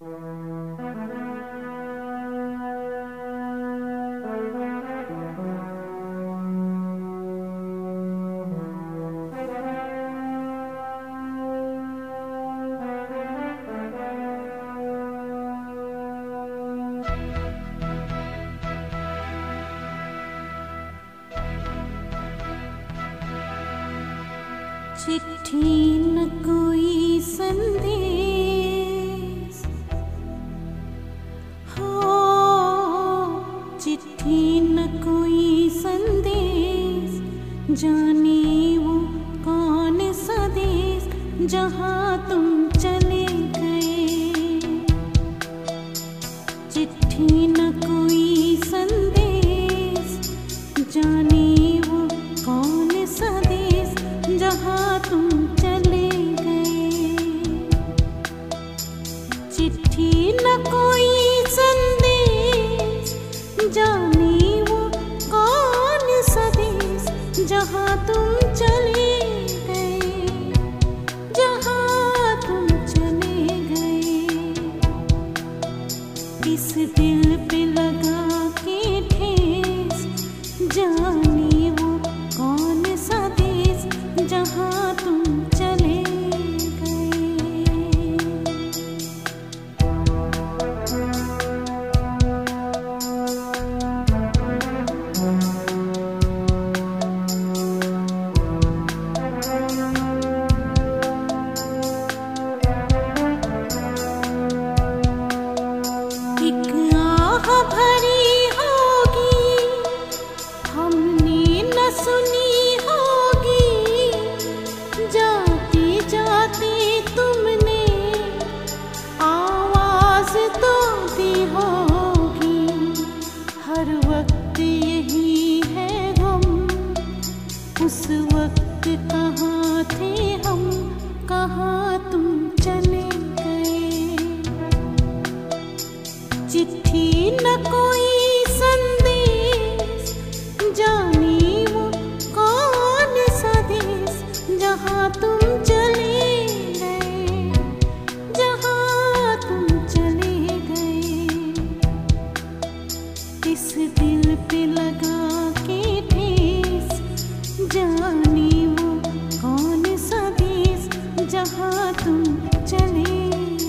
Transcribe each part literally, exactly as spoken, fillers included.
चिट्ठी न कोई संदेश हो, चिट्ठी न कोई संदेश, जाने वो कौन सा देश जहाँ तुम चले गए। चिट्ठी न कोई संदेश, जाने वो कौन सा देश जहाँ तुम चले गए। चिट्ठी न कोई संदेश, जाने वो कौन सा देश जहाँ तुम चले गए, जहाँ तुम चले गए। इस दिल पे लगा के ठेस, जाने वो कौन सा देश जहाँ तुम चले गए। एक आह भरी होगी, हमने न सुनी होगी, जाते जाते तुमने आवाज तो दी होगी। हर वक्त यही है गम, उस वक्त कहाँ थे हम, कहाँ तुम चले गए। चिट्ठी न कोई संदेश, जाने वो कौन सा देश जहाँ तुम चले गए, जहाँ तुम चले गए। इस दिल पे लगा के ठेस, जाने वो कौन सा देश जहाँ तुम चले गए।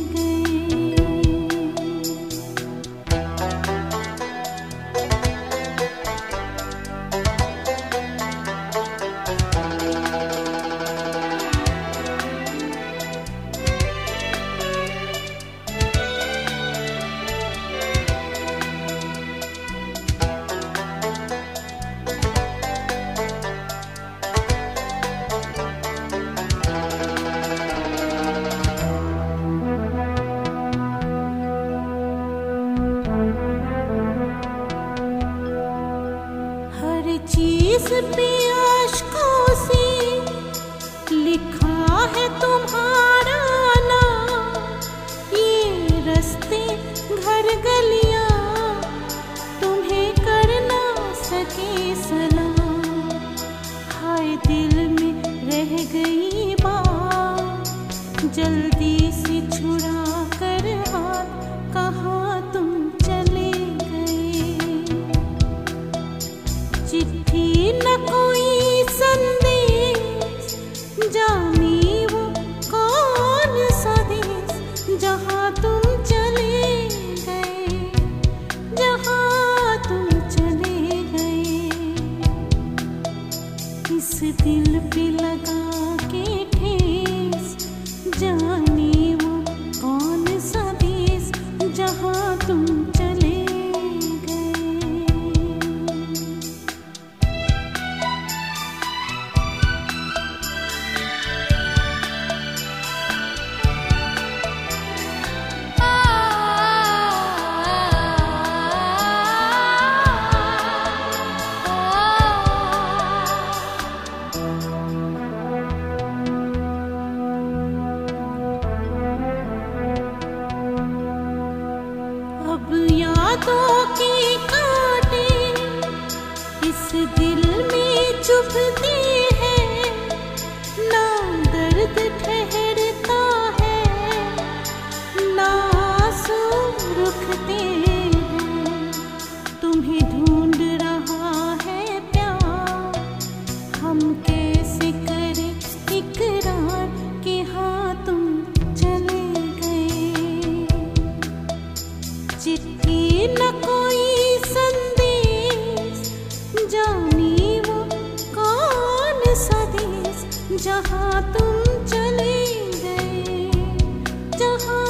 हर चीज पे आशकों से लिखा है तुम्हारा नाम। ये रास्ते घर गलियां तुम्हें कर ना सके सलाम। हाय दिल में रह गई बात, जल्दी से छुड़ा कर हाथ, कहाँ तुम चले गए। चिट्ठी न कोई संदेश, जाने वो कौन सा देश जहाँ तुम चले गए, जहाँ तुम चले गए। इस दिल पे लगा के ठेस, जाने वो कौन सा देश जहाँ तुम चले गए। अब यादों के कांटे इस दिल में चुभते हैं, ना दर्द ठहरता है, ना आंसू चिट्ठी न कोई संदेश, जाने वो कौन सा देश जहाँ तुम चले गए, जहाँ